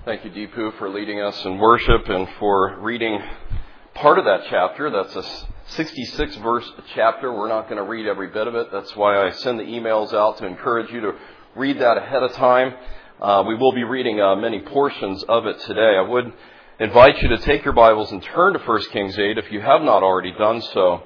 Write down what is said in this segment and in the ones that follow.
Thank you, Deepu, for leading us in worship and for reading part of that chapter. That's a 66-verse chapter. We're not going to read every bit of it. That's why I send the emails out to encourage you to read that ahead of time. We will be reading many portions of it today. I would invite you to take your Bibles and turn to 1 Kings 8 if you have not already done so.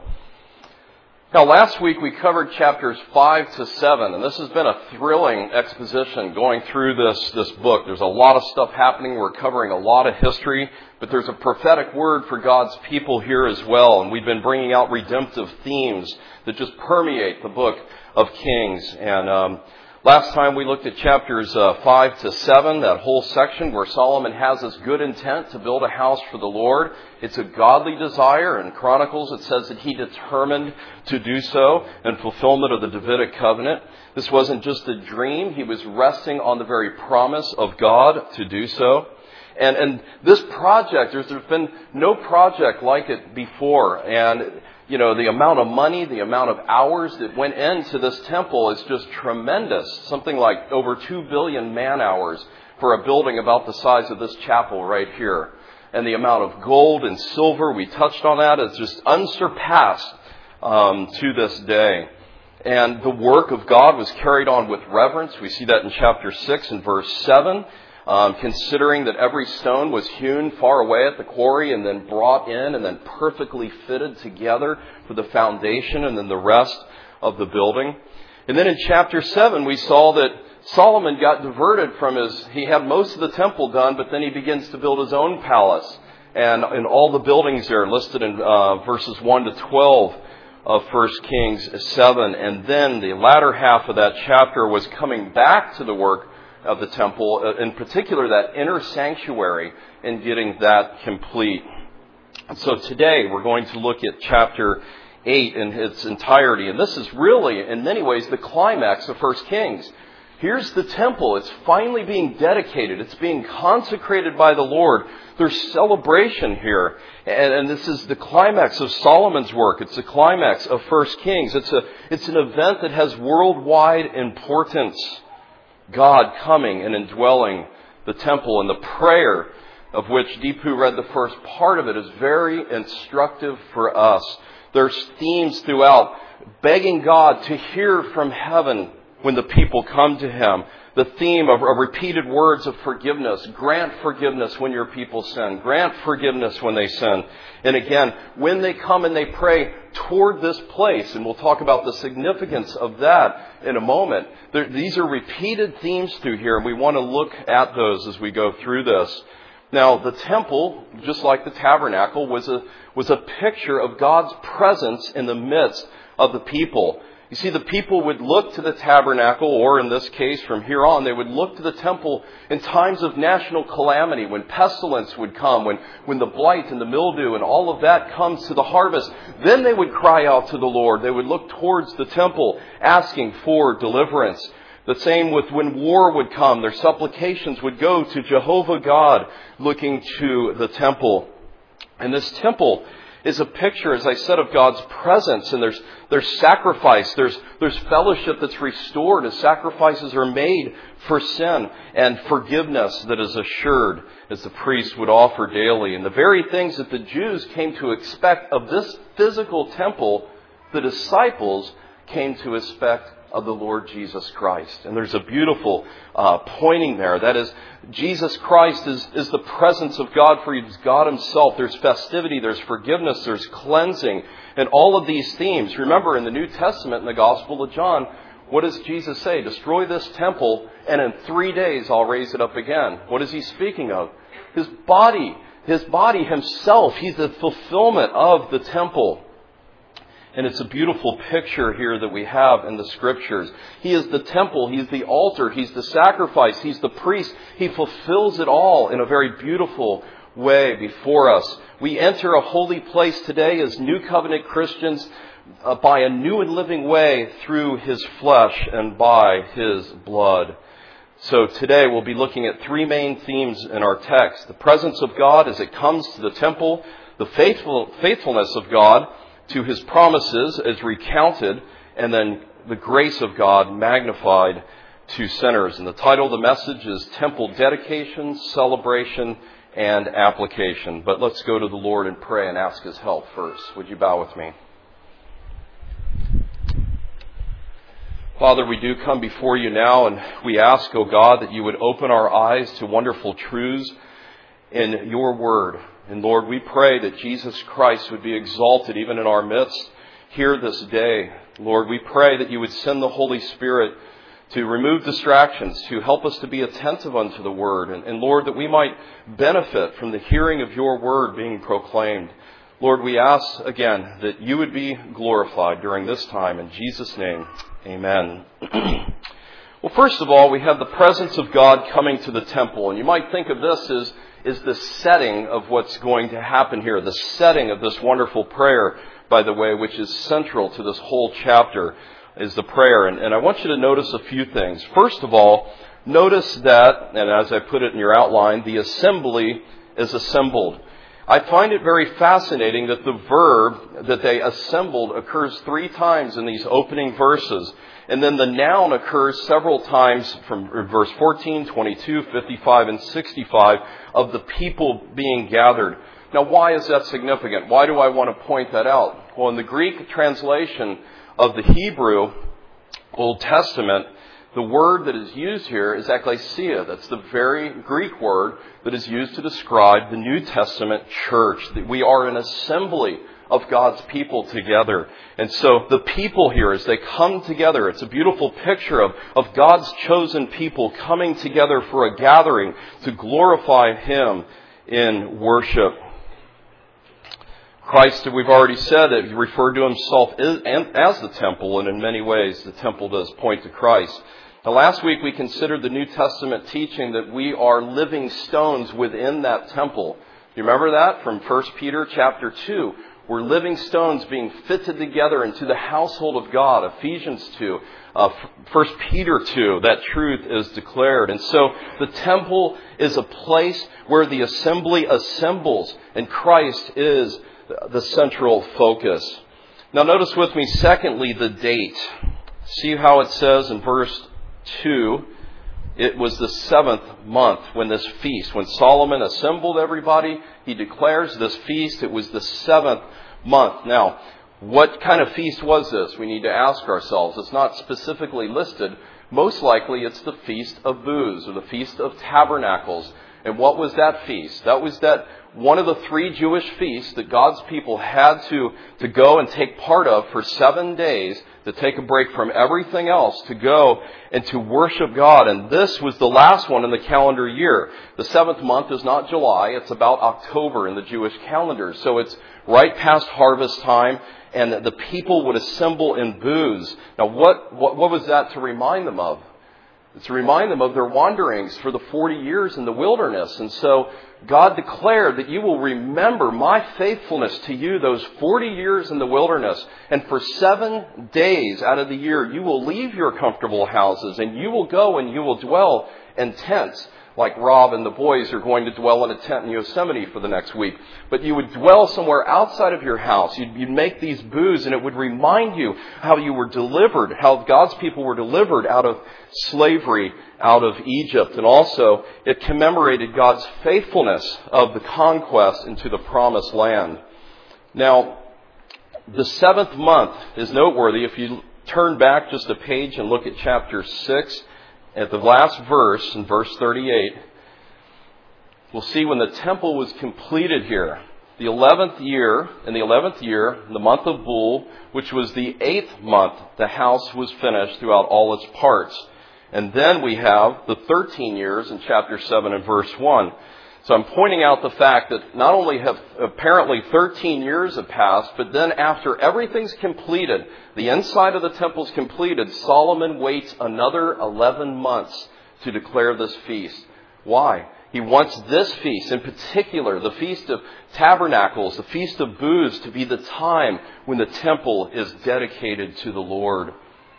Now, last week we covered chapters 5 to 7, and this has been a thrilling exposition going through this book. There's a lot of stuff happening. We're covering a lot of history, but there's a prophetic word for God's people here as well, and we've been bringing out redemptive themes that just permeate the book of Kings. And last time we looked at chapters 5 to 7, that whole section where Solomon has this good intent to build a house for the Lord. It's a godly desire. In Chronicles it says that he determined to do so in fulfillment of the Davidic covenant. This wasn't just a dream. He was resting on the very promise of God to do so. And this project, there's been no project like it before. And you know, the amount of money, the amount of hours that went into this temple is just tremendous. Something like over 2 billion man-hours for a building about the size of this chapel right here. And the amount of gold and silver, we touched on that, is just unsurpassed to this day. And the work of God was carried on with reverence. We see that in chapter 6 and verse 7. Considering that every stone was hewn far away at the quarry and then brought in and then perfectly fitted together for the foundation and then the rest of the building. And then in chapter 7, we saw that Solomon got diverted from he had most of the temple done, but then he begins to build his own palace. And in all the buildings there listed in verses 1 to 12 of 1 Kings 7. And then the latter half of that chapter was coming back to the work of the temple, in particular that inner sanctuary, and getting that complete. So today we're going to look at chapter 8 in its entirety, and this is really, in many ways, the climax of 1 Kings. Here's the temple. It's finally being dedicated. It's being consecrated by the Lord. There's celebration here, and this is the climax of Solomon's work. It's the climax of 1 Kings. It's an event that has worldwide importance. God coming and indwelling the temple, and the prayer of which Deepu read the first part of it is very instructive for us. There's themes throughout begging God to hear from heaven when the people come to Him. The theme of repeated words of forgiveness. Grant forgiveness when your people sin. Grant forgiveness when they sin. And again, when they come and they pray toward this place, and we'll talk about the significance of that in a moment. These are repeated themes through here, and we want to look at those as we go through this. Now, the temple, just like the tabernacle, was a picture of God's presence in the midst of the people. You see, the people would look to the tabernacle, or in this case, from here on, they would look to the temple in times of national calamity, when pestilence would come, when the blight and the mildew and all of that comes to the harvest. Then they would cry out to the Lord. They would look towards the temple, asking for deliverance. The same with when war would come. Their supplications would go to Jehovah God, looking to the temple. And this temple is a picture, as I said, of God's presence, and there's sacrifice, there's fellowship that's restored as sacrifices are made for sin, and forgiveness that is assured as the priest would offer daily. And the very things that the Jews came to expect of this physical temple, the disciples came to expect of the Lord Jesus Christ. And there's a beautiful pointing there. That is, Jesus Christ is the presence of God, for He's God Himself. There's festivity, there's forgiveness, there's cleansing, and all of these themes. Remember, in the New Testament, in the Gospel of John, what does Jesus say? Destroy this temple, and in 3 days I'll raise it up again. What is He speaking of? His body Himself. He's the fulfillment of the temple. And it's a beautiful picture here that we have in the Scriptures. He is the temple. He's the altar. He's the sacrifice. He's the priest. He fulfills it all in a very beautiful way before us. We enter a holy place today as New Covenant Christians by a new and living way through His flesh and by His blood. So today we'll be looking at three main themes in our text. The presence of God as it comes to the temple, the faithfulness of God to His promises as recounted, and then the grace of God magnified to sinners. And the title of the message is Temple Dedication, Celebration, and Application. But let's go to the Lord and pray and ask His help first. Would you bow with me? Father, we do come before you now, and we ask, O God, that you would open our eyes to wonderful truths in your word. And Lord, we pray that Jesus Christ would be exalted even in our midst here this day. Lord, we pray that you would send the Holy Spirit to remove distractions, to help us to be attentive unto the word. And Lord, that we might benefit from the hearing of your word being proclaimed. Lord, we ask again that you would be glorified during this time. In Jesus' name, amen. Well, first of all, we have the presence of God coming to the temple. And you might think of this as the setting of what's going to happen here, the setting of this wonderful prayer, by the way, which is central to this whole chapter, is the prayer. And I want you to notice a few things. First of all, notice that, and as I put it in your outline, the assembly is assembled. I find it very fascinating that the verb that they assembled occurs 3 times in these opening verses. And then the noun occurs several times from verse 14, 22, 55, and 65 of the people being gathered. Now, why is that significant? Why do I want to point that out? Well, in the Greek translation of the Hebrew Old Testament, the word that is used here is ekklesia. That's the very Greek word that is used to describe the New Testament church. That we are an assembly of God's people together. And so the people here, as they come together, it's a beautiful picture of God's chosen people coming together for a gathering to glorify Him in worship. Christ, we've already said that He referred to Himself as the temple, and in many ways the temple does point to Christ. Now, last week we considered the New Testament teaching that we are living stones within that temple. You remember that from 1 Peter chapter 2? We're living stones being fitted together into the household of God. Ephesians 2, 1 Peter 2, that truth is declared. And so the temple is a place where the assembly assembles, and Christ is the central focus. Now notice with me, secondly, the date. See how it says in verse 2, it was the 7th month when this feast, when Solomon assembled everybody, he declares this feast. It was the 7th month. Now, what kind of feast was this? We need to ask ourselves. It's not specifically listed. Most likely it's the Feast of Booths, or the Feast of Tabernacles. And what was that feast? That was that one of the 3 Jewish feasts that God's people had to go and take part of for 7 days, to take a break from everything else, to go and to worship God. And this was the last one in the calendar year. The 7th month is not July, it's about October in the Jewish calendar. So it's right past harvest time, and the people would assemble in booths. Now what was that to remind them of? It's to remind them of their wanderings for the 40 years in the wilderness. And so God declared that you will remember my faithfulness to you those 40 years in the wilderness. And for 7 days out of the year, you will leave your comfortable houses and you will go and you will dwell in tents. Like Rob and the boys are going to dwell in a tent in Yosemite for the next week. But you would dwell somewhere outside of your house. You'd make these booths, and it would remind you how you were delivered, how God's people were delivered out of slavery, out of Egypt. And also, it commemorated God's faithfulness of the conquest into the promised land. Now, the 7th month is noteworthy. If you turn back just a page and look at chapter 6, at the last verse, in verse 38, we'll see when the temple was completed here. In the 11th year, in the month of Bul, which was the 8th month, the house was finished throughout all its parts. And then we have the 13 years in chapter 7 and verse 1. So I'm pointing out the fact that not only have apparently 13 years have passed, but then after everything's completed, the inside of the temple's completed, Solomon waits another 11 months to declare this feast. Why? He wants this feast, in particular, the Feast of Tabernacles, the Feast of Booths, to be the time when the temple is dedicated to the Lord.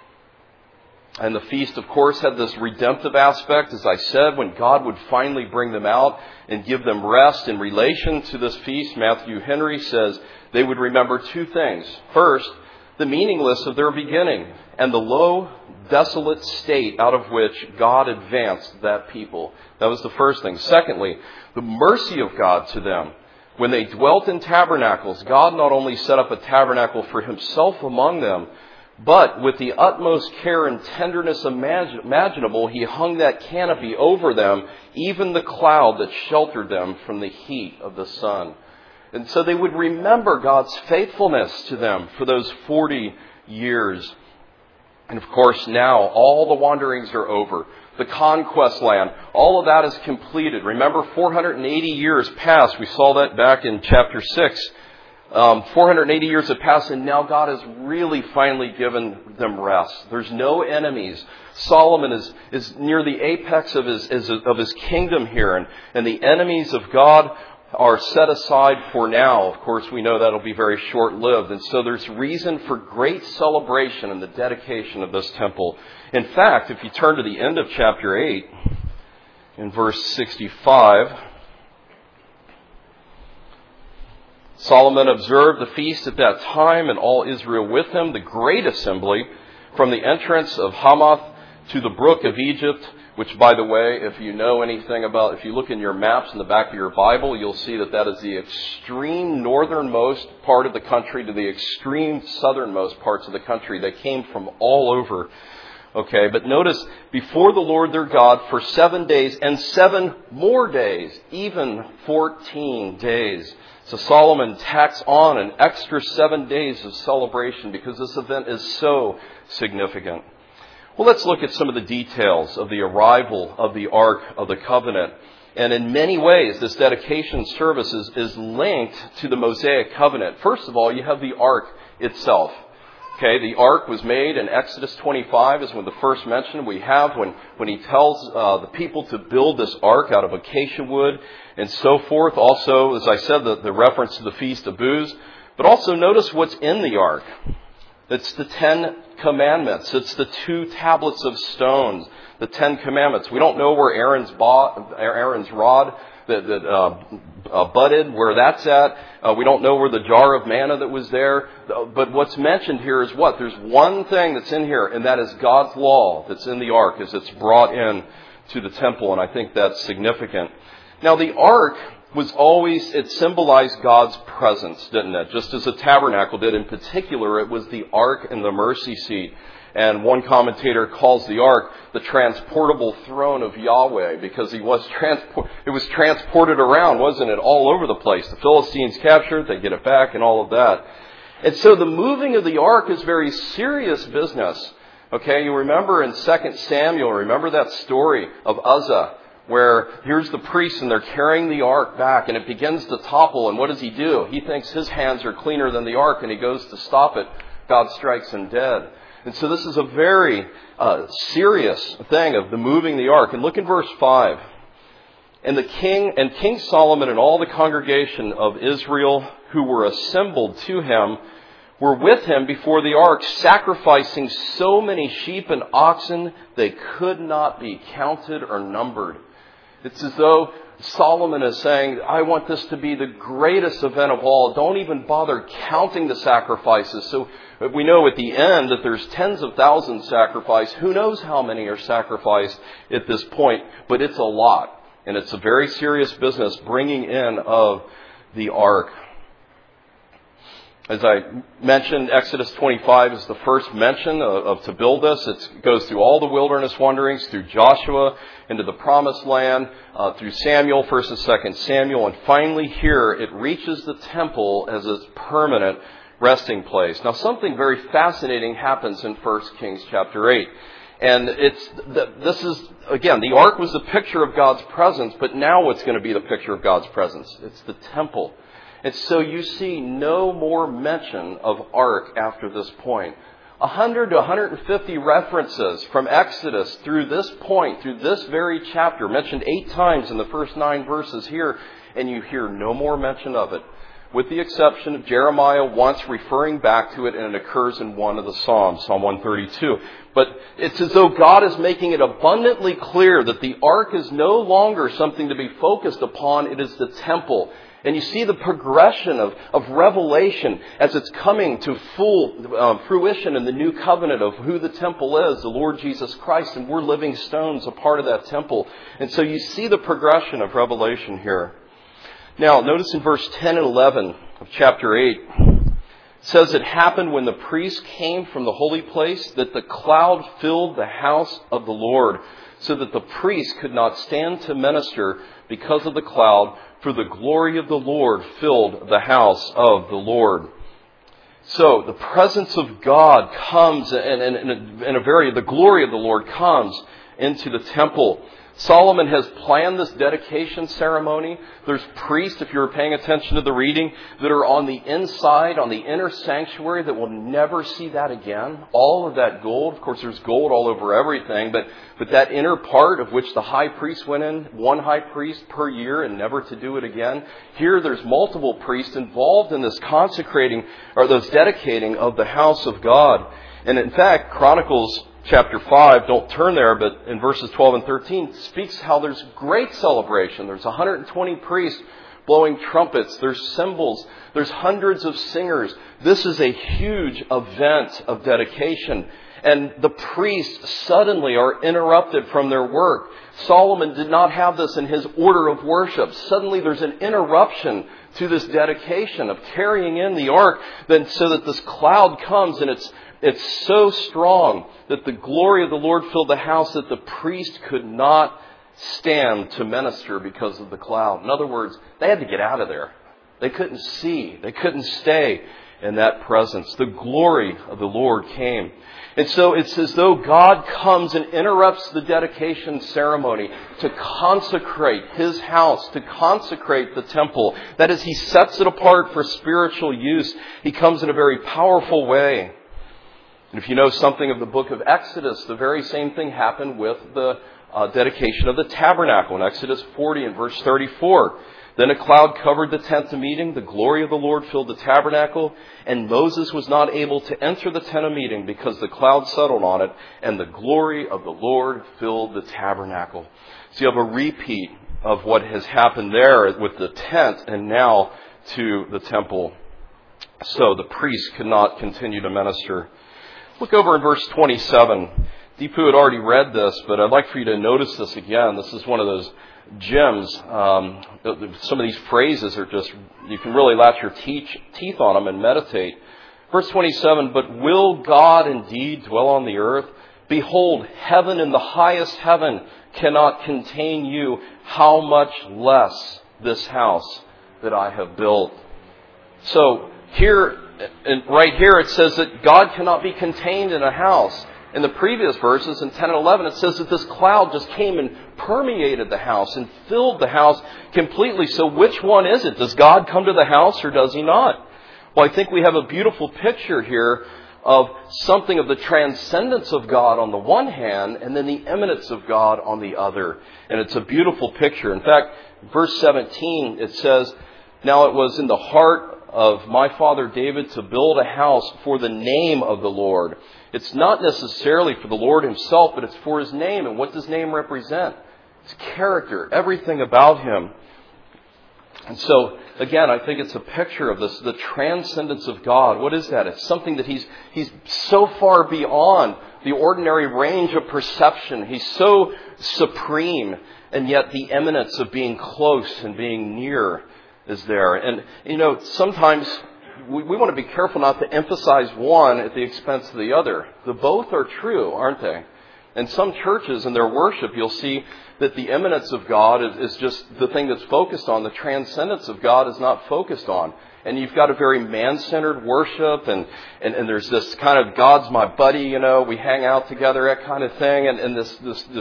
And the feast, of course, had this redemptive aspect, as I said, when God would finally bring them out and give them rest. In relation to this feast, Matthew Henry says they would remember 2 things. First, the meaningless of their beginning and the low, desolate state out of which God advanced that people. That was the first thing. Secondly, the mercy of God to them. When they dwelt in tabernacles, God not only set up a tabernacle for himself among them, but with the utmost care and tenderness imaginable, he hung that canopy over them, even the cloud that sheltered them from the heat of the sun. And so they would remember God's faithfulness to them for those 40 years. And of course now all the wanderings are over. The conquest land, all of that is completed. Remember, 480 years passed. We saw that back in chapter 6. 480 years have passed, and now God has really finally given them rest. There's no enemies. Solomon is near the apex of his kingdom here, and the enemies of God are set aside for now. Of course, we know that'll be very short-lived. And so there's reason for great celebration in the dedication of this temple. In fact, if you turn to the end of chapter 8, in verse 65, Solomon observed the feast at that time, and all Israel with him, the great assembly, from the entrance of Hamath to the brook of Egypt, which, by the way, if you know anything about, if you look in your maps in the back of your Bible, you'll see that that is the extreme northernmost part of the country to the extreme southernmost parts of the country. They came from all over. Okay, but notice, before the Lord their God for 7 days and 7 more days, even 14 days. So Solomon tacks on an extra 7 days of celebration because this event is so significant. Well, let's look at some of the details of the arrival of the Ark of the Covenant. And in many ways, this dedication service is linked to the Mosaic Covenant. First of all, you have the Ark itself. Okay, the Ark was made in Exodus 25 is when the first mention we have when he tells the people to build this Ark out of acacia wood and so forth. Also, as I said, the reference to the Feast of Booths. But also notice what's in the Ark. It's the 10 Commandments. It's the 2 tablets of stones, the 10 Commandments. We don't know where Aaron's rod that budded, where that's at. We don't know where the jar of manna that was there. But what's mentioned here is what? There's one thing that's in here, and that is God's law that's in the Ark as it's brought in to the temple, and I think that's significant. Now, the Ark it symbolized God's presence, didn't it? Just as the tabernacle did. In particular, it was the Ark and the mercy seat. And one commentator calls the Ark the transportable throne of Yahweh because it was transported around, wasn't it? All over the place. The Philistines capture it, they get it back and all of that. And so the moving of the Ark is very serious business. Okay, you remember in 2 Samuel, remember that story of Uzzah, where here's the priests and they're carrying the Ark back and it begins to topple. And what does he do? He thinks his hands are cleaner than the Ark and he goes to stop it. God strikes him dead. And so this is a very serious thing of the moving the Ark. And look in verse 5. And King Solomon and all the congregation of Israel who were assembled to him were with him before the Ark, sacrificing so many sheep and oxen they could not be counted or numbered. It's as though Solomon is saying, I want this to be the greatest event of all. Don't even bother counting the sacrifices. So we know at the end that there's tens of thousands sacrificed. Who knows how many are sacrificed at this point, but it's a lot. And it's a very serious business bringing in of the Ark. As I mentioned, Exodus 25 is the first mention of to build this. It goes through all the wilderness wanderings, through Joshua, into the Promised Land, through Samuel, 1st and 2nd Samuel, and finally here it reaches the temple as its permanent resting place. Now something very fascinating happens in 1 Kings chapter 8. And this is, again, the Ark was a picture of God's presence, but now what's going to be the picture of God's presence? It's the temple. And so you see no more mention of Ark after this point. 100 to 150 references from Exodus through this point, through this very chapter, mentioned 8 times in the first 9 verses here, and you hear no more mention of it, with the exception of Jeremiah once referring back to it, and it occurs in one of the Psalms, Psalm 132. But it's as though God is making it abundantly clear that the Ark is no longer something to be focused upon. It is the temple. And you see the progression of revelation as it's coming to full fruition in the new covenant of who the temple is, the Lord Jesus Christ, and we're living stones, a part of that temple. And so you see the progression of revelation here. Now, notice in verse 10 and 11 of chapter 8, it says, "It happened when the priest came from the holy place that the cloud filled the house of the Lord, so that the priest could not stand to minister because of the cloud, for the glory of the Lord filled the house of the Lord." So the presence of God comes, the glory of the Lord comes into the temple. Solomon has planned this dedication ceremony. There's priests, if you were paying attention to the reading, that are on the inside, on the inner sanctuary, that will never see that again. All of that gold, of course there's gold all over everything, but that inner part of which the high priest went in, one high priest per year and never to do it again. Here there's multiple priests involved in this consecrating, or this dedicating of the house of God. And in fact, Chronicles chapter 5, don't turn there, but in verses 12 and 13, speaks how there's great celebration. There's 120 priests blowing trumpets. There's cymbals. There's hundreds of singers. This is a huge event of dedication. And the priests suddenly are interrupted from their work. Solomon did not have this in his order of worship. Suddenly there's an interruption to this dedication of carrying in the ark, then so that this cloud comes, and it's so strong that the glory of the Lord filled the house that the priest could not stand to minister because of the cloud. In other words, they had to get out of there. They couldn't see. They couldn't stay in that presence. The glory of the Lord came. And so it's as though God comes and interrupts the dedication ceremony to consecrate His house, to consecrate the temple. That is, He sets it apart for spiritual use. He comes in a very powerful way. And if you know something of the book of Exodus, the very same thing happened with the dedication of the tabernacle in Exodus 40 and verse 34. "Then a cloud covered the tent of meeting. The glory of the Lord filled the tabernacle. And Moses was not able to enter the tent of meeting because the cloud settled on it. And the glory of the Lord filled the tabernacle." So you have a repeat of what has happened there with the tent and now to the temple. So the priest could not continue to minister. Look over in verse 27. Deepu had already read this, but I'd like for you to notice this again. This is one of those gems. Some of these phrases are just, you can really latch your teeth on them and meditate. Verse 27, "But will God indeed dwell on the earth? Behold, heaven and the highest heaven cannot contain you. How much less this house that I have built?" So here, and right here it says that God cannot be contained in a house. In the previous verses, in 10 and 11, it says that this cloud just came and permeated the house and filled the house completely. So which one is it? Does God come to the house or does He not? Well, I think we have a beautiful picture here of something of the transcendence of God on the one hand and then the immanence of God on the other. And it's a beautiful picture. In fact, verse 17, it says, "Now it was in the heart of my father David to build a house for the name of the Lord." It's not necessarily for the Lord Himself, but it's for His name. And what does name represent? His character, everything about Him. And so, again, I think it's a picture of this, the transcendence of God. What is that? It's something that He's so far beyond the ordinary range of perception. He's so supreme, and yet the immanence of being close and being near is there. And, sometimes we want to be careful not to emphasize one at the expense of the other. The both are true, aren't they? In some churches in their worship, you'll see that the immanence of God is just the thing that's focused on. The transcendence of God is not focused on. And you've got a very man-centered worship, and there's this kind of God's my buddy, we hang out together, that kind of thing, and this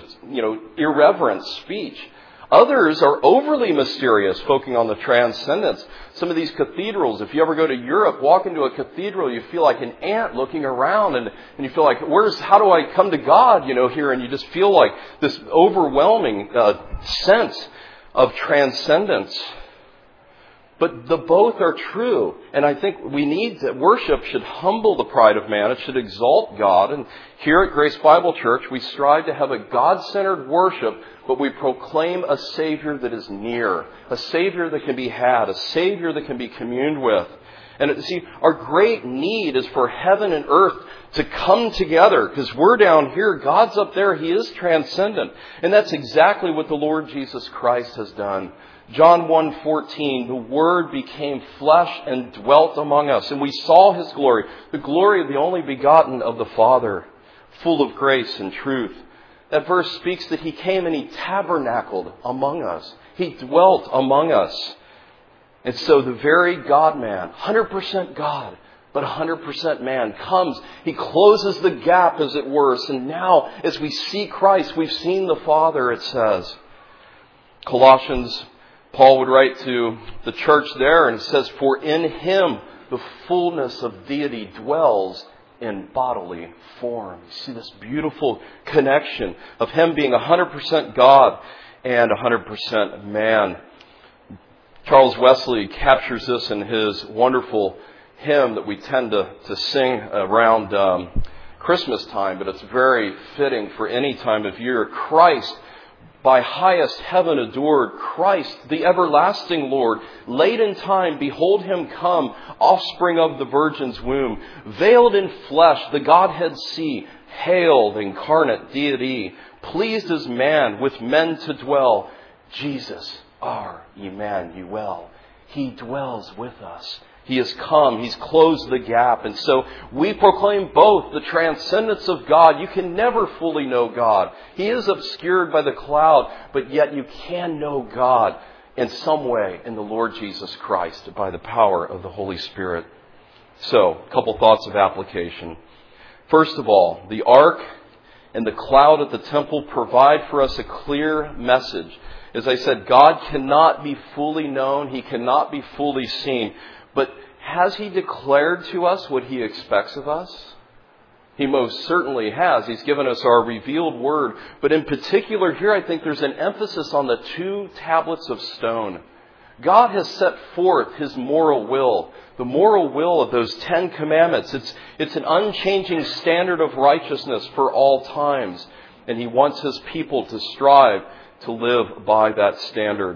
irreverent speech. Others are overly mysterious, focusing on the transcendence. Some of these cathedrals, if you ever go to Europe, walk into a cathedral, you feel like an ant looking around, and you feel like, how do I come to God, here? And you just feel like this overwhelming sense of transcendence. But the both are true. And I think worship should humble the pride of man. It should exalt God. And here at Grace Bible Church, we strive to have a God-centered worship, but we proclaim a Savior that is near, a Savior that can be had, a Savior that can be communed with. And see, our great need is for heaven and earth to come together, because we're down here, God's up there, He is transcendent. And that's exactly what the Lord Jesus Christ has done. John 1:14, the Word became flesh and dwelt among us, and we saw His glory, the glory of the only begotten of the Father, full of grace and truth. That verse speaks that He came and He tabernacled among us. He dwelt among us. And so the very God-man, 100% God, but 100% man, comes. He closes the gap, as it were. So now, as we see Christ, we've seen the Father, it says. Colossians, Paul would write to the church there, and it says, "For in Him the fullness of deity dwells in bodily form." You see this beautiful connection of Him being 100% God and 100% man. Charles Wesley captures this in his wonderful hymn that we tend to sing around Christmas time, but it's very fitting for any time of year. Christ, by highest heaven adored, Christ, the everlasting Lord, late in time, behold Him come, offspring of the Virgin's womb, veiled in flesh, the Godhead see, hail the incarnate deity, pleased as man with men to dwell, Jesus, our Emmanuel. He dwells with us. He has come. He's closed the gap. And so we proclaim both the transcendence of God. You can never fully know God. He is obscured by the cloud, but yet you can know God in some way in the Lord Jesus Christ by the power of the Holy Spirit. So, a couple thoughts of application. First of all, the ark and the cloud at the temple provide for us a clear message. As I said, God cannot be fully known. He cannot be fully seen. But has He declared to us what He expects of us? He most certainly has. He's given us our revealed word. But in particular here, I think there's an emphasis on the 2 tablets of stone. God has set forth His moral will, the moral will of those 10 commandments. It's an unchanging standard of righteousness for all times. And He wants His people to strive to live by that standard.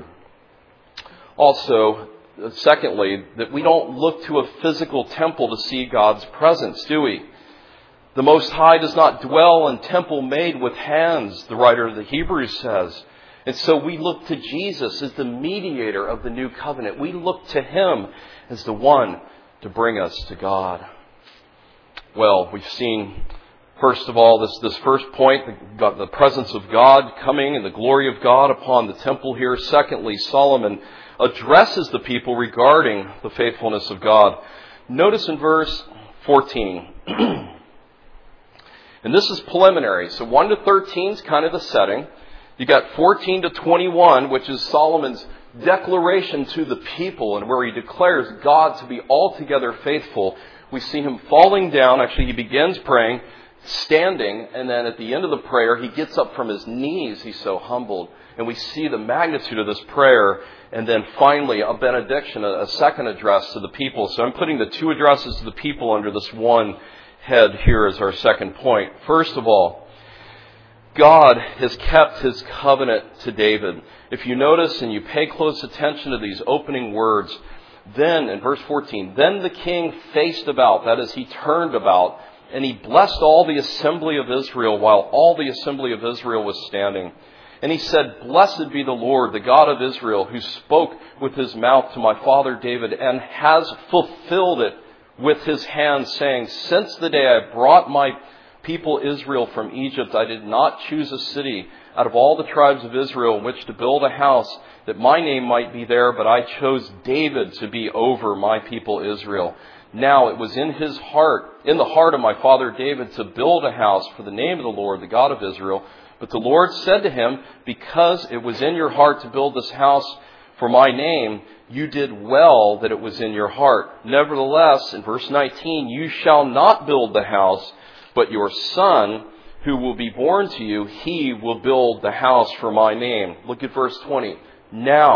Also, secondly, that we don't look to a physical temple to see God's presence, do we? The Most High does not dwell in temple made with hands, the writer of the Hebrews says. And so we look to Jesus as the mediator of the new covenant. We look to Him as the one to bring us to God. Well, we've seen, first of all, this first point, the presence of God coming and the glory of God upon the temple here. Secondly, Solomon addresses the people regarding the faithfulness of God. Notice in verse 14. And this is preliminary. So 1 to 13 is kind of the setting. You got 14 to 21, which is Solomon's declaration to the people, and where he declares God to be altogether faithful. We see him falling down. Actually, he begins praying, standing, and then at the end of the prayer, he gets up from his knees. He's so humbled. And we see the magnitude of this prayer. And then finally, a benediction, a second address to the people. So I'm putting the 2 addresses to the people under this one head here as our second point. First of all, God has kept His covenant to David. If you notice and you pay close attention to these opening words, then, in verse 14, then the king faced about, that is, he turned about, and he blessed all the assembly of Israel while all the assembly of Israel was standing. And he said, blessed be the Lord, the God of Israel, who spoke with His mouth to my father David and has fulfilled it with His hand, saying, since the day I brought my people Israel from Egypt, I did not choose a city out of all the tribes of Israel in which to build a house that my name might be there, but I chose David to be over my people Israel. Now it was in his heart, in the heart of my father David, to build a house for the name of the Lord, the God of Israel. But the Lord said to him, because it was in your heart to build this house for my name, you did well that it was in your heart. Nevertheless, in verse 19, you shall not build the house, but your son, who will be born to you, he will build the house for my name. Look at verse 20. Now,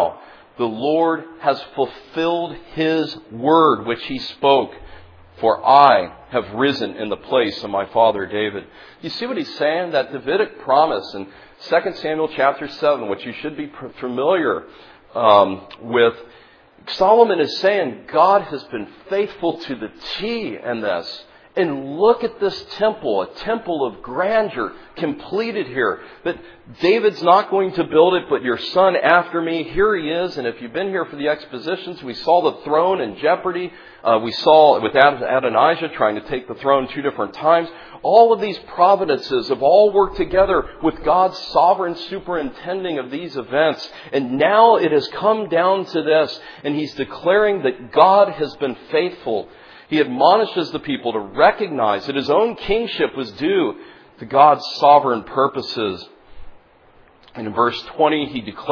The Lord has fulfilled His word which He spoke. For I have risen in the place of my father David. You see what he's saying? That Davidic promise in 2 Samuel chapter 7, which you should be familiar with. Solomon is saying God has been faithful to the T in this. And look at this temple, a temple of grandeur completed here. That David's not going to build it, but your son after me, here he is. And if you've been here for the expositions, we saw the throne in jeopardy. We saw with Adonijah trying to take the throne 2 different times. All of these providences have all worked together with God's sovereign superintending of these events. And now it has come down to this. And he's declaring that God has been faithful. He admonishes the people to recognize that his own kingship was due to God's sovereign purposes. And in verse 20,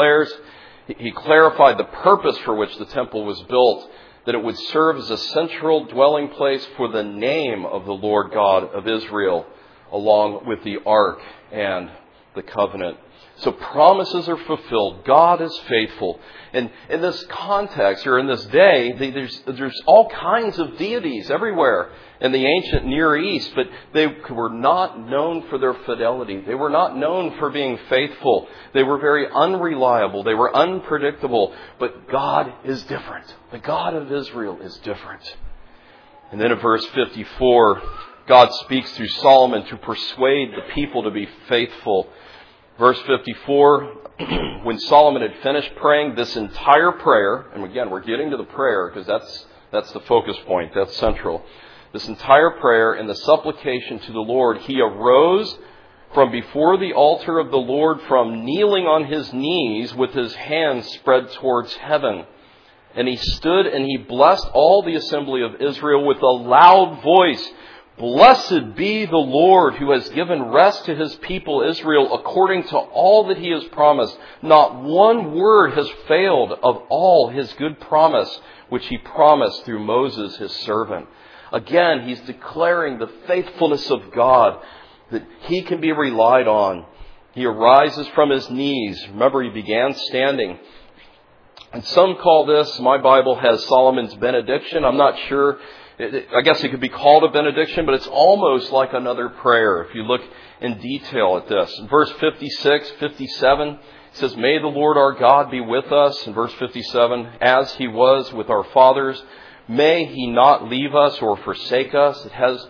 he clarified the purpose for which the temple was built, that it would serve as a central dwelling place for the name of the Lord God of Israel, along with the ark and the covenant. So promises are fulfilled. God is faithful. And in this context, or in this day, there's all kinds of deities everywhere in the ancient Near East, but they were not known for their fidelity. They were not known for being faithful. They were very unreliable. They were unpredictable. But God is different. The God of Israel is different. And then in verse 54, God speaks through Solomon to persuade the people to be faithful. Verse 54, when Solomon had finished praying this entire prayer, and again, we're getting to the prayer because that's the focus point, that's central. This entire prayer and the supplication to the Lord, he arose from before the altar of the Lord, from kneeling on his knees with his hands spread towards heaven. And he stood and he blessed all the assembly of Israel with a loud voice. Blessed be the Lord who has given rest to his people Israel according to all that he has promised. Not one word has failed of all his good promise, which he promised through Moses his servant. Again, he's declaring the faithfulness of God, that he can be relied on. He arises from his knees. Remember, he began standing. And some call this, my Bible has Solomon's benediction. I'm not sure. I guess it could be called a benediction, but it's almost like another prayer if you look in detail at this. In verse 56, 57, it says, May the Lord our God be with us. In verse 57, as he was with our fathers, may he not leave us or forsake us. It has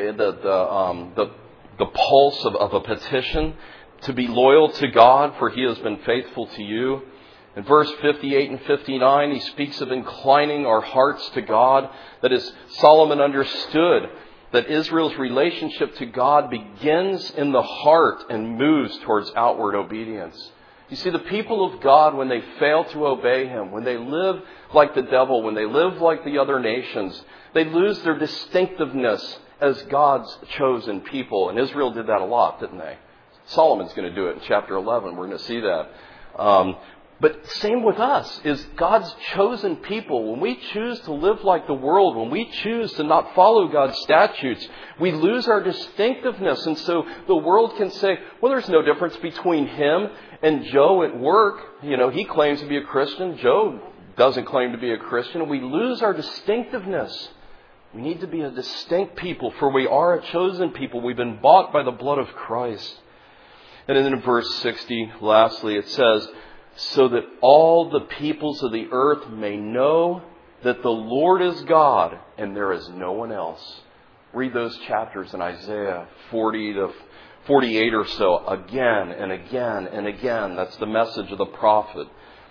the pulse of a petition to be loyal to God, for he has been faithful to you. In verse 58 and 59, he speaks of inclining our hearts to God. That is, Solomon understood that Israel's relationship to God begins in the heart and moves towards outward obedience. You see, the people of God, when they fail to obey him, when they live like the devil, when they live like the other nations, they lose their distinctiveness as God's chosen people. And Israel did that a lot, didn't they? Solomon's going to do it in chapter 11. We're going to see that. But same with us, is God's chosen people. When we choose to live like the world, when we choose to not follow God's statutes, we lose our distinctiveness. And so the world can say, well, there's no difference between him and Joe at work. You know, he claims to be a Christian. Joe doesn't claim to be a Christian. We lose our distinctiveness. We need to be a distinct people, for we are a chosen people. We've been bought by the blood of Christ. And then in verse 60, lastly, it says, so that all the peoples of the earth may know that the Lord is God and there is no one else. Read those chapters in Isaiah 40 to 48 or so again and again and again. That's the message of the prophet.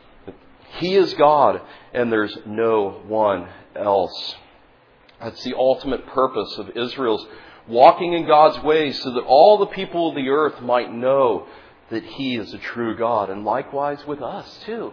He is God and there's no one else. That's the ultimate purpose of Israel's walking in God's ways, so that all the people of the earth might know that he is a true God. And likewise with us too.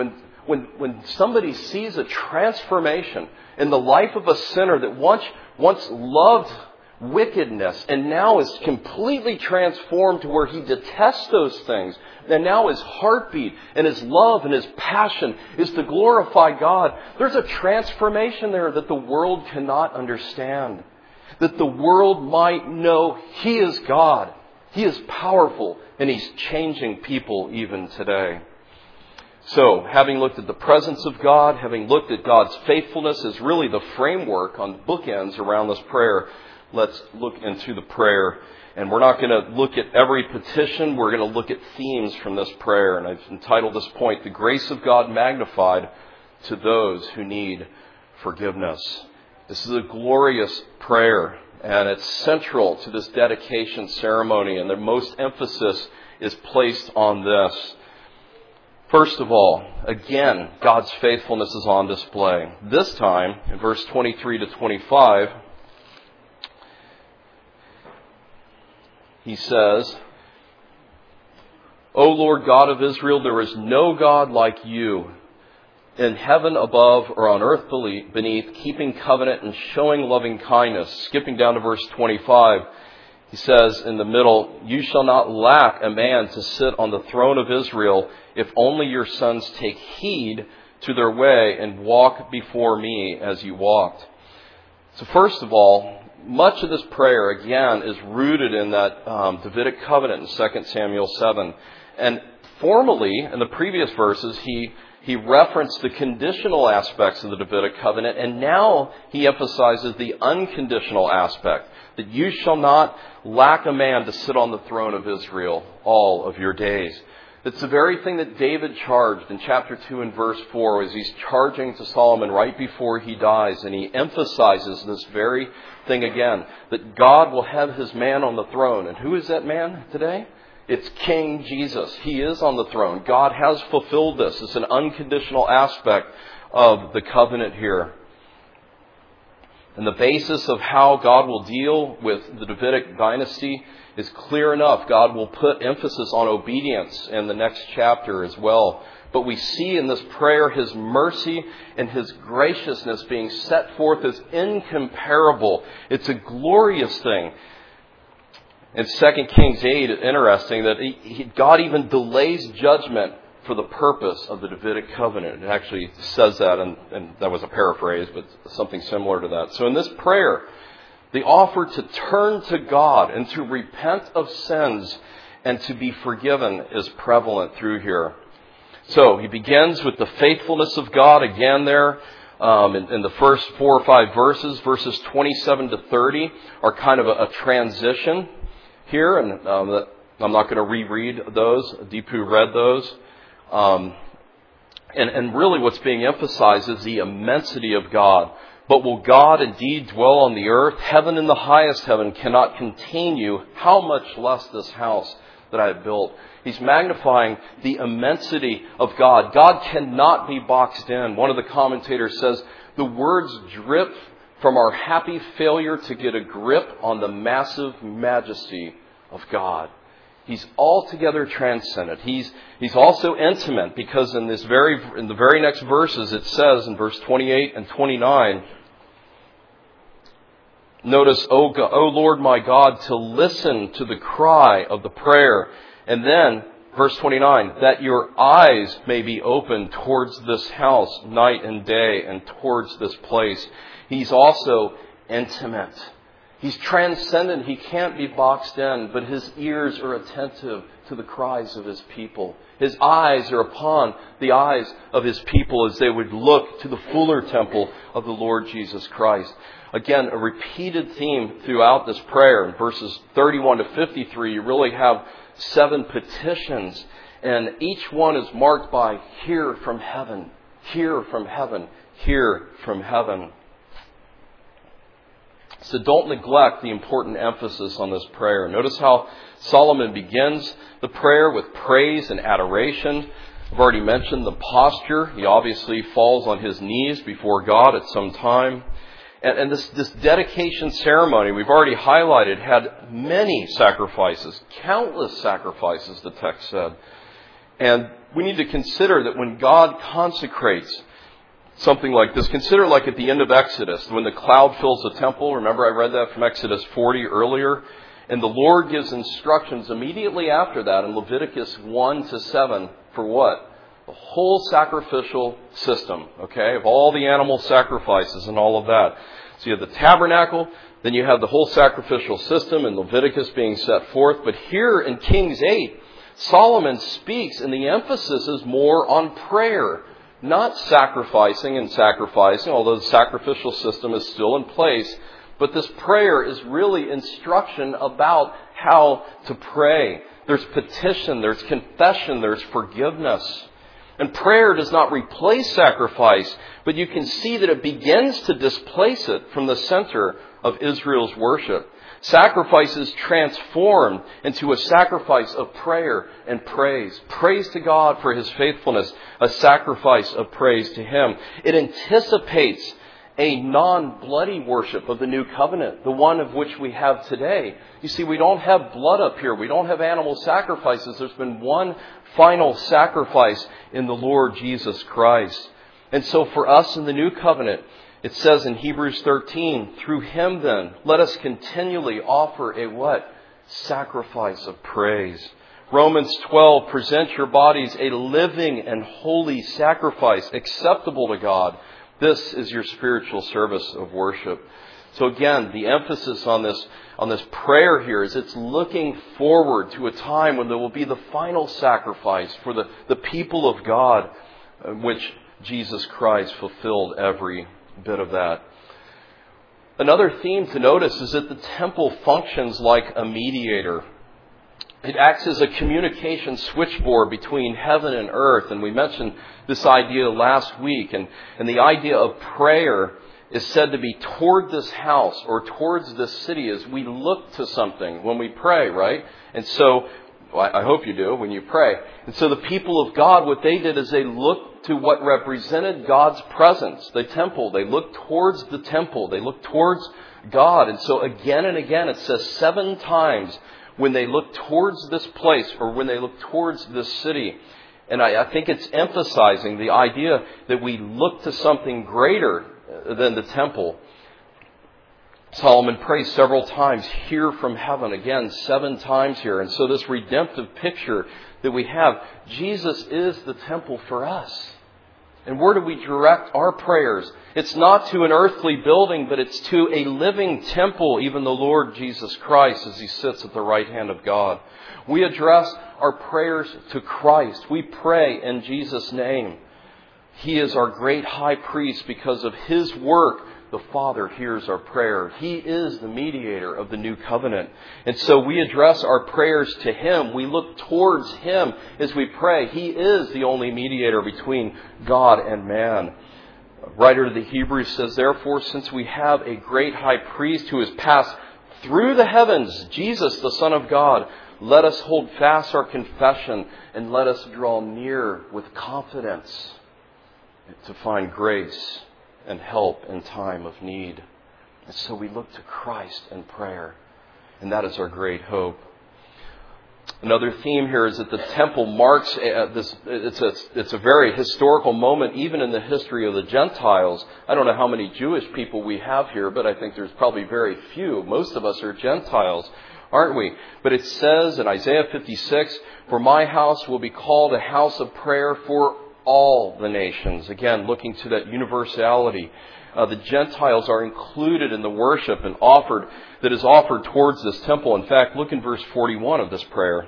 When somebody sees a transformation in the life of a sinner that once loved wickedness and now is completely transformed to where he detests those things, and now his heartbeat and his love and his passion is to glorify God, there's a transformation there that the world cannot understand. That the world might know he is God. He is powerful, and he's changing people even today. So, having looked at the presence of God, having looked at God's faithfulness as really the framework on bookends around this prayer, let's look into the prayer. And we're not going to look at every petition. We're going to look at themes from this prayer. And I've entitled this point, The Grace of God Magnified to Those Who Need Forgiveness. This is a glorious prayer, and it's central to this dedication ceremony, and the most emphasis is placed on this. First of all, again, God's faithfulness is on display. This time, in verse 23 to 25, he says, O Lord God of Israel, there is no God like you, in heaven above or on earth beneath, keeping covenant and showing loving kindness. Skipping down to verse 25, he says in the middle, You shall not lack a man to sit on the throne of Israel, if only your sons take heed to their way and walk before me as you walked. So first of all, much of this prayer, again, is rooted in that Davidic covenant in 2 Samuel 7. And formally, in the previous verses, he referenced the conditional aspects of the Davidic covenant, and now he emphasizes the unconditional aspect, that you shall not lack a man to sit on the throne of Israel all of your days. It's the very thing that David charged in chapter 2 and verse 4 as he's charging to Solomon right before he dies, and he emphasizes this very thing again, that God will have his man on the throne. And who is that man today? It's King Jesus. He is on the throne. God has fulfilled this. It's an unconditional aspect of the covenant here. And the basis of how God will deal with the Davidic dynasty is clear enough. God will put emphasis on obedience in the next chapter as well. But we see in this prayer His mercy and His graciousness being set forth as incomparable. It's a glorious thing. In 2 Kings 8, it's interesting that God even delays judgment for the purpose of the Davidic covenant. It actually says that, and that was a paraphrase, but something similar to that. So in this prayer, the offer to turn to God and to repent of sins and to be forgiven is prevalent through here. So he begins with the faithfulness of God again there. In the first 4 or 5 verses, verses 27 to 30 are kind of a transition here, and I'm not going to reread those. Deepu read those. And really what's being emphasized is the immensity of God. But will God indeed dwell on the earth? Heaven in the highest heaven cannot contain you. How much less this house that I have built? He's magnifying the immensity of God. God cannot be boxed in. One of the commentators says, the words drip from our happy failure to get a grip on the massive majesty of God. He's altogether transcendent. He's also intimate, because in the very next verses it says in verse 28 and 29, notice, O Lord my God, to listen to the cry of the prayer. And then, verse 29, that your eyes may be open towards this house night and day and towards this place. He's also intimate. He's transcendent. He can't be boxed in, but His ears are attentive to the cries of His people. His eyes are upon the eyes of His people as they would look to the fuller temple of the Lord Jesus Christ. Again, a repeated theme throughout this prayer. In verses 31 to 53, you really have 7 petitions, and each one is marked by hear from heaven, hear from heaven, hear from heaven. So don't neglect the important emphasis on this prayer. Notice how Solomon begins the prayer with praise and adoration. I've already mentioned the posture. He obviously falls on his knees before God at some time. And this dedication ceremony we've already highlighted had many sacrifices, countless sacrifices, the text said. And we need to consider that when God consecrates something like this, consider like at the end of Exodus, when the cloud fills the temple. Remember, I read that from Exodus 40 earlier. And the Lord gives instructions immediately after that in Leviticus 1 to 7 for what? The whole sacrificial system, okay, of all the animal sacrifices and all of that. So you have the tabernacle, then you have the whole sacrificial system in Leviticus being set forth. But here in Kings 8, Solomon speaks, and the emphasis is more on prayer, not sacrificing, although the sacrificial system is still in place. But this prayer is really instruction about how to pray. There's petition, there's confession, there's forgiveness. And prayer does not replace sacrifice, but you can see that it begins to displace it from the center of Israel's worship. Sacrifice is transformed into a sacrifice of prayer and praise. Praise to God for His faithfulness, a sacrifice of praise to Him. It anticipates a non-bloody worship of the new covenant, the one of which we have today. You see, we don't have blood up here. We don't have animal sacrifices. There's been one final sacrifice in the Lord Jesus Christ. And so for us in the new covenant, it says in Hebrews 13, through Him then, let us continually offer a what? Sacrifice of praise. Romans 12, present your bodies a living and holy sacrifice acceptable to God. This is your spiritual service of worship. So again, the emphasis on this prayer here is it's looking forward to a time when there will be the final sacrifice for the people of God, which Jesus Christ fulfilled every bit of that. Another theme to notice is that the temple functions like a mediator. It acts as a communication switchboard between heaven and earth. And we mentioned this idea last week. And the idea of prayer is said to be toward this house or towards this city as we look to something when we pray, right? And so, I hope you do when you pray. And so the people of God, what they did is they looked to what represented God's presence, the temple. They looked towards the temple. They looked towards God. And so again and again, it says 7 times when they look towards this place or when they look towards this city. And I think it's emphasizing the idea that we look to something greater than the temple. Solomon prays several times, hear from heaven, again 7 times here. And so this redemptive picture that we have, Jesus is the temple for us. And where do we direct our prayers? It's not to an earthly building, but it's to a living temple, even the Lord Jesus Christ as He sits at the right hand of God. We address our prayers to Christ. We pray in Jesus' name. He is our great high priest because of His work. The Father hears our prayer. He is the mediator of the new covenant. And so we address our prayers to Him. We look towards Him as we pray. He is the only mediator between God and man. Writer to the Hebrews says, therefore, since we have a great high priest who has passed through the heavens, Jesus, the Son of God, let us hold fast our confession and let us draw near with confidence to find grace and help in time of need. And so we look to Christ in prayer. And that is our great hope. Another theme here is that the temple marks it's a very historical moment, even in the history of the Gentiles. I don't know how many Jewish people we have here, but I think there's probably very few. Most of us are Gentiles, aren't we? But it says in Isaiah 56, for my house will be called a house of prayer for all the nations. Again, looking to that universality. The Gentiles are included in the worship that is offered towards this temple. In fact, look in verse 41 of this prayer.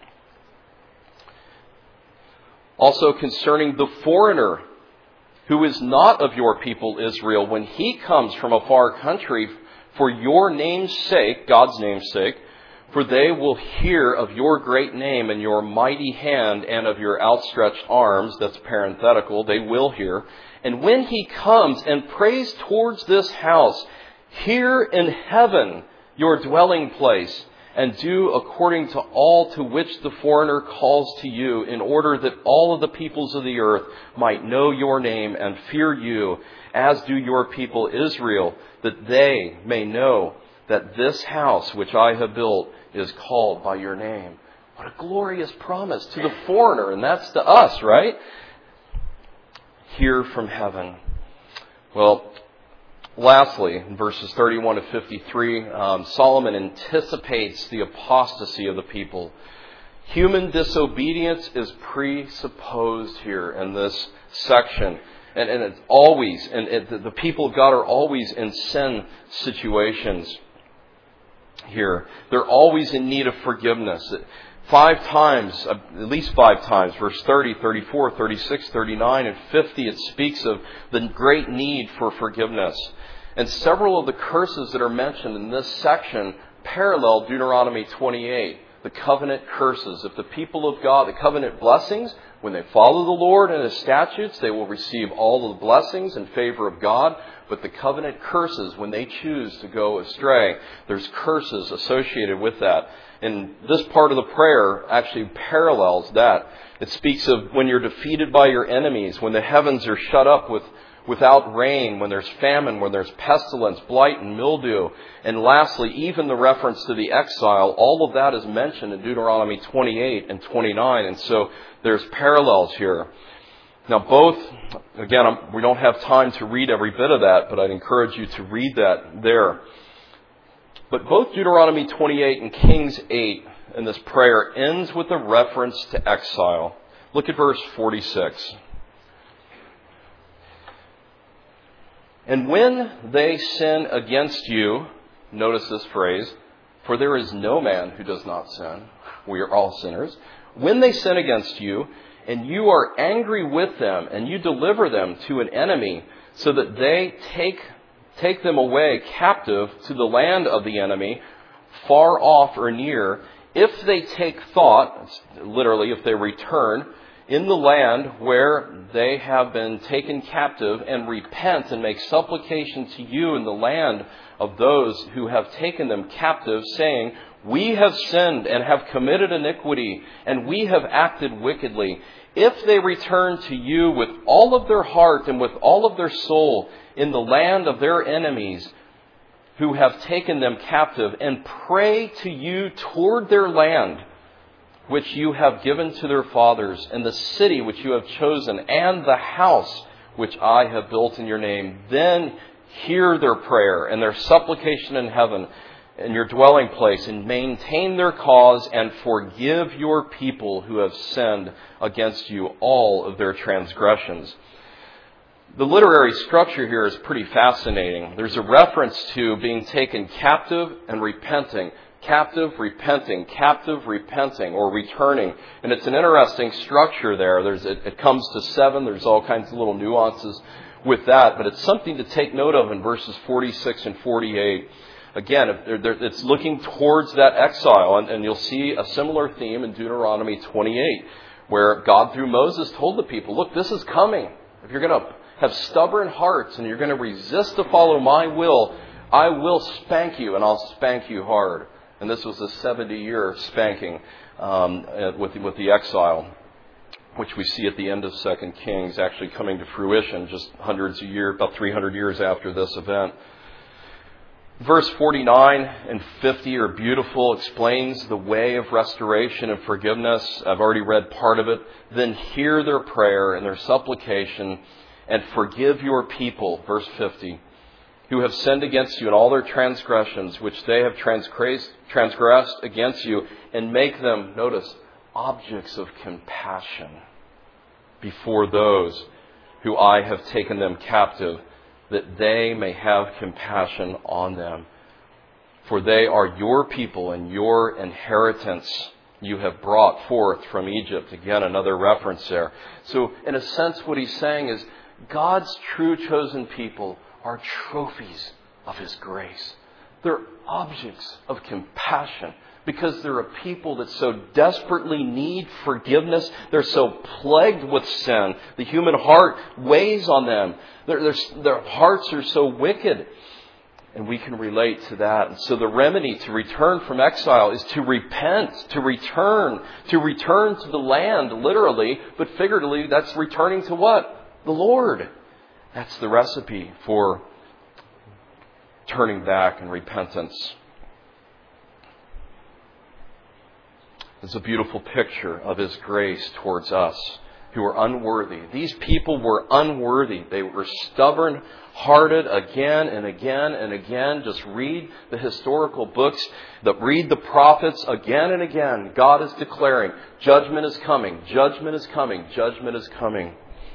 Also concerning the foreigner who is not of your people Israel, when he comes from a far country for your name's sake, God's name's sake, for they will hear of your great name and your mighty hand and of your outstretched arms. That's parenthetical. They will hear. And when he comes and prays towards this house, here in heaven, your dwelling place, and do according to all to which the foreigner calls to you, in order that all of the peoples of the earth might know your name and fear you, as do your people Israel, that they may know that this house which I have built is called by your name. What a glorious promise to the foreigner, and that's to us, right? Hear from heaven. Well, lastly, in verses 31 to 53, Solomon anticipates the apostasy of the people. Human disobedience is presupposed here in this section. And it's always, the people of God are always in sin situations here. They're always in need of forgiveness. 5 times, at least 5 times, verse 30, 34, 36, 39, and 50, it speaks of the great need for forgiveness. And several of the curses that are mentioned in this section parallel Deuteronomy 28, the covenant curses. If the people of God, the covenant blessings, when they follow the Lord and His statutes, they will receive all of the blessings in favor of God. But the covenant curses, when they choose to go astray, there's curses associated with that. And this part of the prayer actually parallels that. It speaks of when you're defeated by your enemies, when the heavens are shut up without rain, when there's famine, when there's pestilence, blight, and mildew. And lastly, even the reference to the exile, all of that is mentioned in Deuteronomy 28 and 29. And so there's parallels here. Now both, again, we don't have time to read every bit of that, but I'd encourage you to read that there. But both Deuteronomy 28 and Kings 8 in this prayer ends with a reference to exile. Look at verse 46. And when they sin against you, notice this phrase, for there is no man who does not sin. We are all sinners. When they sin against you, and you are angry with them, and you deliver them to an enemy, so that they take them away captive to the land of the enemy, far off or near, if they take thought, literally if they return, in the land where they have been taken captive, and repent and make supplication to you in the land of those who have taken them captive, saying, we have sinned and have committed iniquity, and we have acted wickedly. If they return to you with all of their heart and with all of their soul in the land of their enemies who have taken them captive, and pray to you toward their land, which you have given to their fathers, and the city which you have chosen, and the house which I have built in your name, then hear their prayer and their supplication in heaven, in your dwelling place, and maintain their cause, and forgive your people who have sinned against you all of their transgressions. The literary structure here is pretty fascinating. There's a reference to being taken captive and repenting. Captive, repenting, captive, repenting, or returning. And it's an interesting structure there. It comes to 7. There's all kinds of little nuances with that. But it's something to take note of in verses 46 and 48. Again, it's looking towards that exile. And you'll see a similar theme in Deuteronomy 28, where God, through Moses, told the people, look, this is coming. If you're going to have stubborn hearts and you're going to resist to follow my will, I will spank you, and I'll spank you hard. And this was a 70-year spanking with the exile, which we see at the end of 2 Kings actually coming to fruition just hundreds of years, about 300 years after this event. Verse 49 and 50 are beautiful, explains the way of restoration and forgiveness. I've already read part of it. Then hear their prayer and their supplication, and forgive your people, verse 50, who have sinned against you in all their transgressions, which they have transgressed against you, and make them, notice, objects of compassion before those who I have taken them captive, that they may have compassion on them. For they are your people and your inheritance you have brought forth from Egypt. Again, another reference there. So, in a sense, what he's saying is God's true chosen people are trophies of His grace. They're objects of compassion because they're a people that so desperately need forgiveness. They're so plagued with sin. The human heart weighs on them. Their hearts are so wicked. And we can relate to that. And so the remedy to return from exile is to repent, to return to the land, literally, but figuratively, that's returning to what? The Lord. That's the recipe for turning back and repentance. It's a beautiful picture of His grace towards us who are unworthy. These people were unworthy. They were stubborn-hearted again and again and again. Just read the historical books, read the prophets again and again. God is declaring, judgment is coming, judgment is coming, judgment is coming.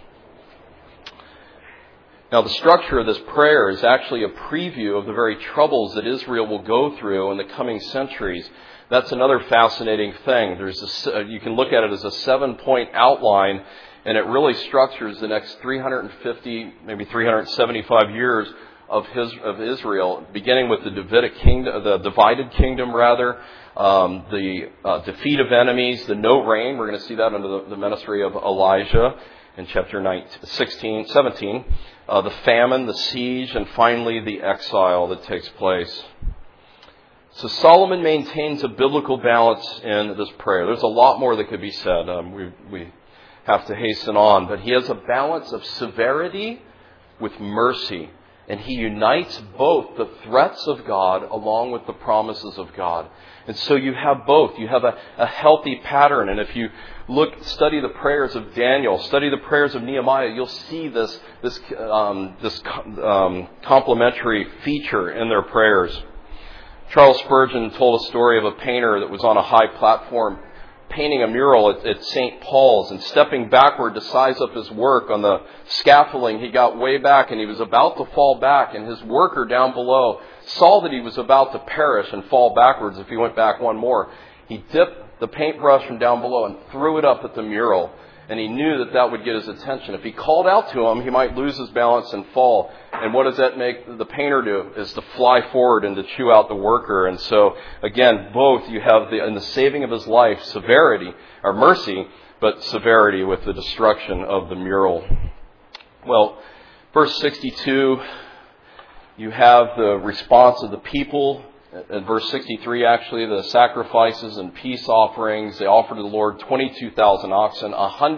Now, the structure of this prayer is actually a preview of the very troubles that Israel will go through in the coming centuries. That's another fascinating thing. You can look at it as a 7-point outline, and it really structures the next 350, maybe 375 years of Israel, beginning with the Davidic kingdom, the divided kingdom rather, the defeat of enemies, the no rain. We're going to see that under the ministry of Elijah in chapter 17, the famine, the siege, and finally the exile that takes place. So Solomon maintains a biblical balance in this prayer. There's a lot more that could be said. We have to hasten on. But he has a balance of severity with mercy. And he unites both the threats of God along with the promises of God. And so you have both. You have a healthy pattern. And if you study the prayers of Daniel, study the prayers of Nehemiah, you'll see this complementary feature in their prayers. Charles Spurgeon told a story of a painter that was on a high platform painting a mural at St. Paul's, and stepping backward to size up his work on the scaffolding, he got way back and he was about to fall back, and his worker down below saw that he was about to perish and fall backwards if he went back one more. He dipped the paintbrush from down below and threw it up at the mural, and he knew that would get his attention. If he called out to him, he might lose his balance and fall. And what does that make the painter do? Is to fly forward and to chew out the worker. And so, again, both you have in the saving of his life, severity, or mercy, but severity with the destruction of the mural. Well, verse 62, you have the response of the people. In verse 63, actually, the sacrifices and peace offerings, they offered to the Lord 22,000 oxen,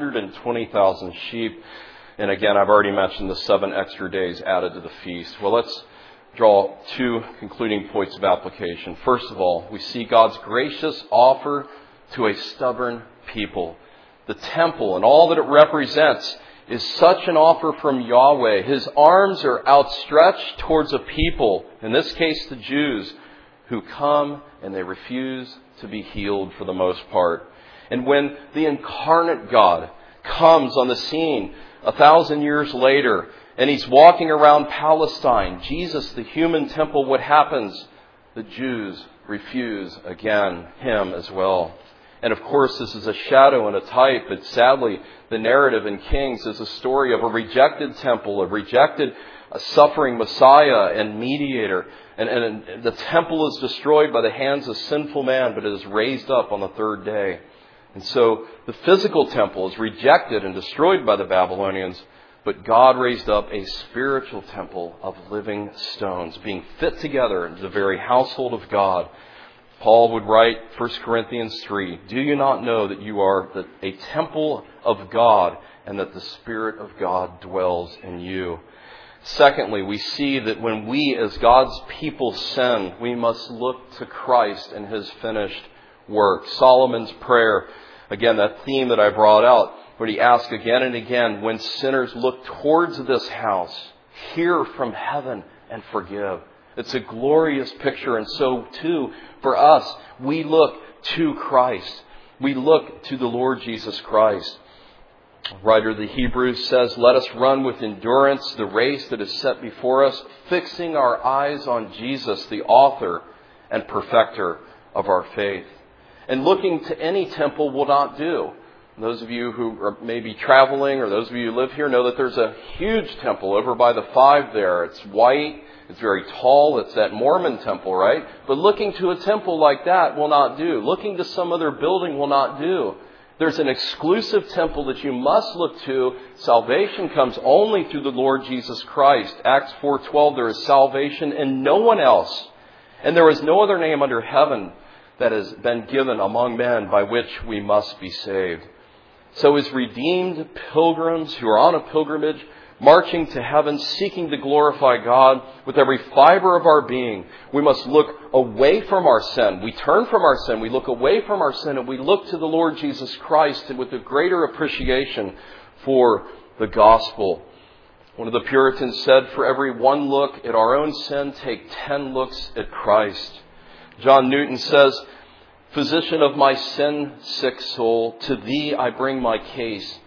120,000 sheep. And again, I've already mentioned the 7 extra days added to the feast. Well, let's draw 2 concluding points of application. First of all, we see God's gracious offer to a stubborn people. The temple and all that it represents is such an offer from Yahweh. His arms are outstretched towards a people, in this case the Jews, who come and they refuse to be healed for the most part. And when the incarnate God comes on the scene 1,000 years later, and he's walking around Palestine, Jesus, the human temple, what happens? The Jews refuse again him as well. And of course, this is a shadow and a type, but sadly, the narrative in Kings is a story of a rejected temple, a rejected suffering Messiah and mediator. And the temple is destroyed by the hands of sinful man, but it is raised up on the 3rd day. And so the physical temple is rejected and destroyed by the Babylonians, but God raised up a spiritual temple of living stones, being fit together into the very household of God. Paul would write 1 Corinthians 3, "Do you not know that you are a temple of God and that the Spirit of God dwells in you?" Secondly, we see that when we as God's people sin, we must look to Christ and His finished work. Solomon's prayer, again, that theme that I brought out, where he asks again and again, when sinners look towards this house, hear from heaven and forgive. It's a glorious picture, and so too for us, we look to Christ. We look to the Lord Jesus Christ. The writer of the Hebrews says, "Let us run with endurance the race that is set before us, fixing our eyes on Jesus, the author and perfecter of our faith." And looking to any temple will not do. Those of you who are maybe traveling, or those of you who live here, know that there's a huge temple over by the 5 there. It's white, it's very tall, it's that Mormon temple, right? But looking to a temple like that will not do. Looking to some other building will not do. There's an exclusive temple that you must look to. Salvation comes only through the Lord Jesus Christ. Acts 4:12, there is salvation in no one else. And there is no other name under heaven that has been given among men by which we must be saved. So as redeemed pilgrims who are on a pilgrimage, marching to heaven, seeking to glorify God with every fiber of our being, we must look away from our sin. We turn from our sin, we look away from our sin, and we look to the Lord Jesus Christ with a greater appreciation for the gospel. One of the Puritans said, "For every one look at our own sin, take 10 looks at Christ." John Newton says, "Physician of my sin-sick soul, to thee I bring my case.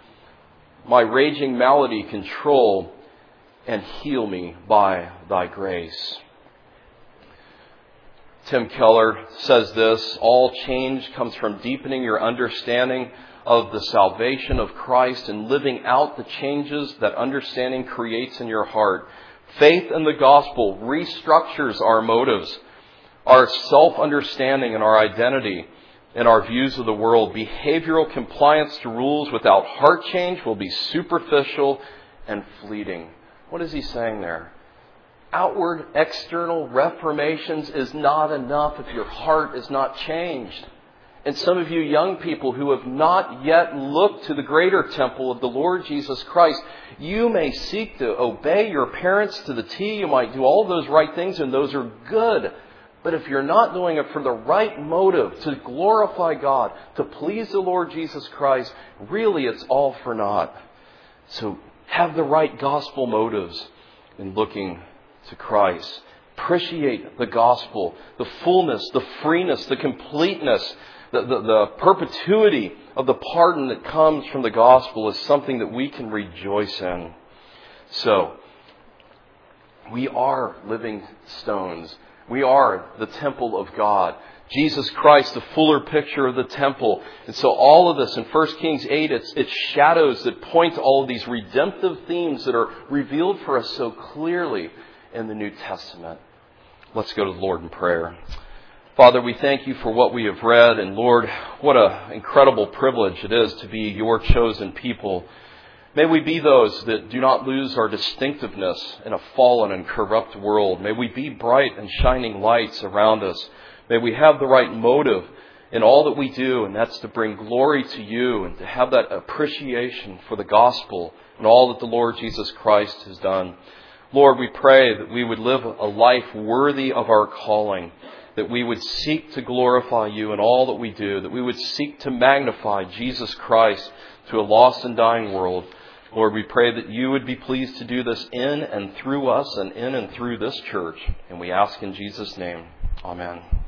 My raging malady control, and heal me by thy grace." Tim Keller says this: all change comes from deepening your understanding of the salvation of Christ and living out the changes that understanding creates in your heart. Faith in the gospel restructures our motives, our self-understanding and our identity and our views of the world. Behavioral compliance to rules without heart change will be superficial and fleeting. What is he saying there? Outward, external reformations is not enough if your heart is not changed. And some of you young people who have not yet looked to the greater temple of the Lord Jesus Christ, you may seek to obey your parents to the T. You might do all those right things, and those are good. But if you're not doing it for the right motive, to glorify God, to please the Lord Jesus Christ, really it's all for naught. So have the right gospel motives in looking to Christ. Appreciate the gospel, the fullness, the freeness, the completeness, the perpetuity of the pardon that comes from the gospel is something that we can rejoice in. So, we are living stones. We are the temple of God. Jesus Christ, the fuller picture of the temple. And so all of this in 1 Kings 8, it's shadows that point to all of these redemptive themes that are revealed for us so clearly in the New Testament. Let's go to the Lord in prayer. Father, we thank you for what we have read. And Lord, what an incredible privilege it is to be your chosen people. May we be those that do not lose our distinctiveness in a fallen and corrupt world. May we be bright and shining lights around us. May we have the right motive in all that we do, and that's to bring glory to you and to have that appreciation for the gospel and all that the Lord Jesus Christ has done. Lord, we pray that we would live a life worthy of our calling, that we would seek to glorify you in all that we do, that we would seek to magnify Jesus Christ to a lost and dying world. Lord, we pray that you would be pleased to do this in and through us and in and through this church. And we ask in Jesus' name. Amen.